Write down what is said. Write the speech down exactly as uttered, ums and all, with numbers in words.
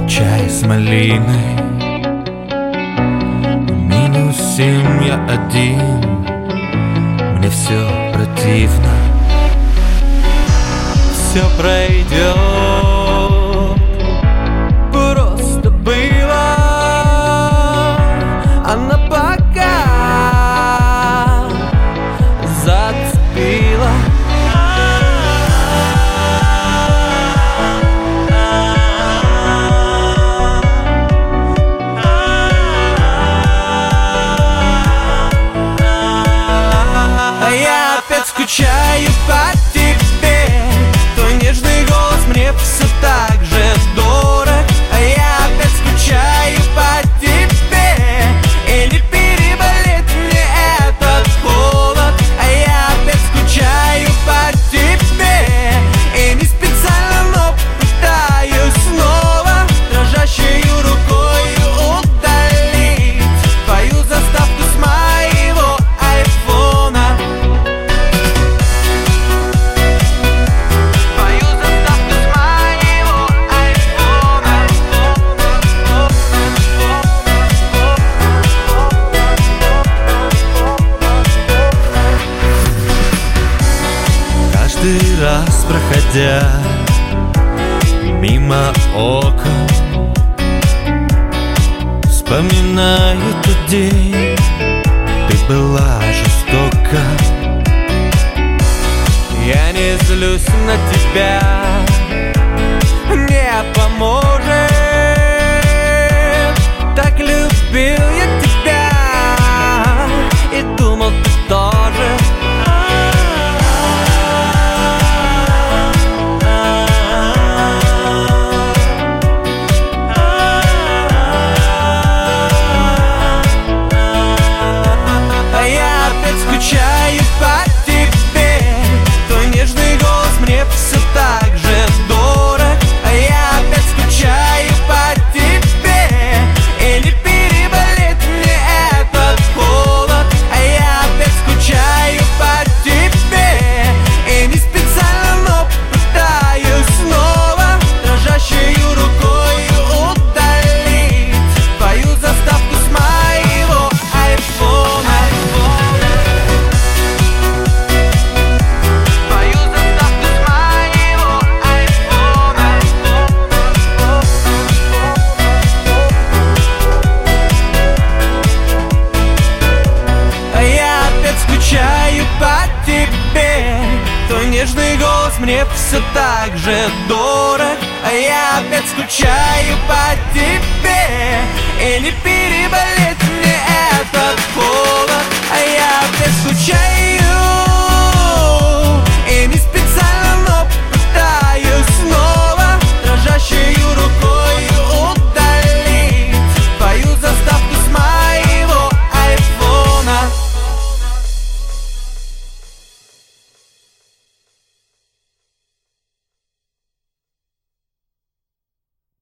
чай с малиной. Минус семь, я один, мне все противно. Все пройдет, просто было, она пока зацепила. А я опять скучаю по тебе, твой нежный голос мне все так же дорог. А я опять скучаю по тебе, и не переболеть мне этот холод. А я опять скучаю по тебе, и не специально, но пытаюсь снова дрожащей рукой удалить твою заставку с моего айфона. Твою заставку с моего айфона. Каждый раз, проходя мимо окон, вспоминаю тот день, ты была жестока. Я не злюсь на тебя, не поможет. Так любил я тебя и думал, ты тоже. А я опять скучаю по тебе, твой нежный голос мне все так же дорог. А я опять скучаю по тебе, и не переболеть мне этот холод. А я опять скучаю по тебе, и не специально, но пытаюсь снова дрожащей рукой удалить твою заставку с моего айфона. Твою заставку с моего айфона. А я опять скучаю по тебе, твой нежный голос мне все так же дорог. А я опять скучаю по тебе, и не переболеть мне этот холод. А я опять скучаю